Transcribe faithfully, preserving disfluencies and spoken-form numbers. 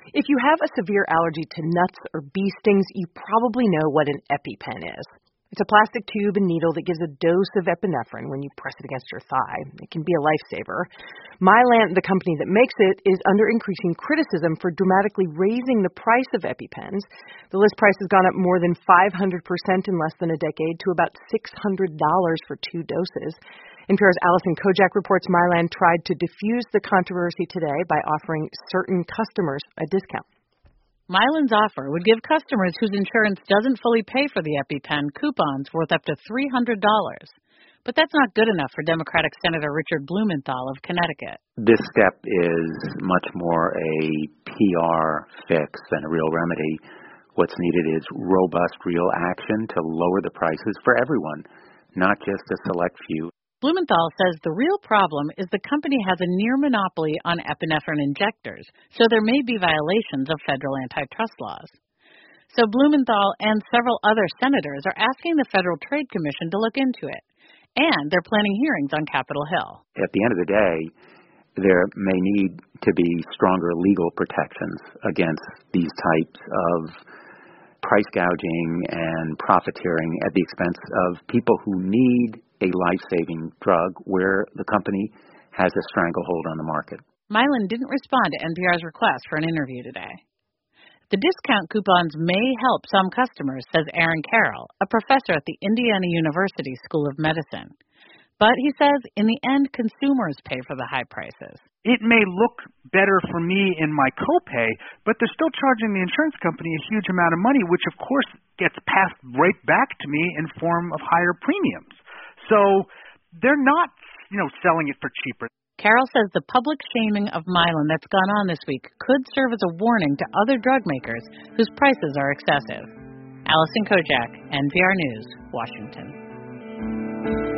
If you have a severe allergy to nuts or bee stings, you probably know what an EpiPen is. It's a plastic tube and needle that gives a dose of epinephrine when you press it against your thigh. It can be a lifesaver. Mylan, the company that makes it, is under increasing criticism for dramatically raising the price of EpiPens. The list price has gone up more than five hundred percent in less than a decade to about six hundred dollars for two doses. N P R's Allison Kojak reports Mylan tried to diffuse the controversy today by offering certain customers a discount. Mylan's offer would give customers whose insurance doesn't fully pay for the EpiPen coupons worth up to three hundred dollars. But that's not good enough for Democratic Senator Richard Blumenthal of Connecticut. This step is much more a P R fix than a real remedy. What's needed is robust, real action to lower the prices for everyone, not just a select few. Blumenthal says the real problem is the company has a near monopoly on epinephrine injectors, so there may be violations of federal antitrust laws. So Blumenthal and several other senators are asking the Federal Trade Commission to look into it, and they're planning hearings on Capitol Hill. At the end of the day, there may need to be stronger legal protections against these types of price gouging and profiteering at the expense of people who need a life-saving drug where the company has a stranglehold on the market. Mylan didn't respond to N P R's request for an interview today. The discount coupons may help some customers, says Aaron Carroll, a professor at the Indiana University School of Medicine. But he says, in the end, consumers pay for the high prices. It may look better for me in my copay, but they're still charging the insurance company a huge amount of money, which of course gets passed right back to me in form of higher premiums. So they're not, you know, selling it for cheaper. Carroll says the public shaming of Mylan that's gone on this week could serve as a warning to other drug makers whose prices are excessive. Allison Kojak, N P R News, Washington.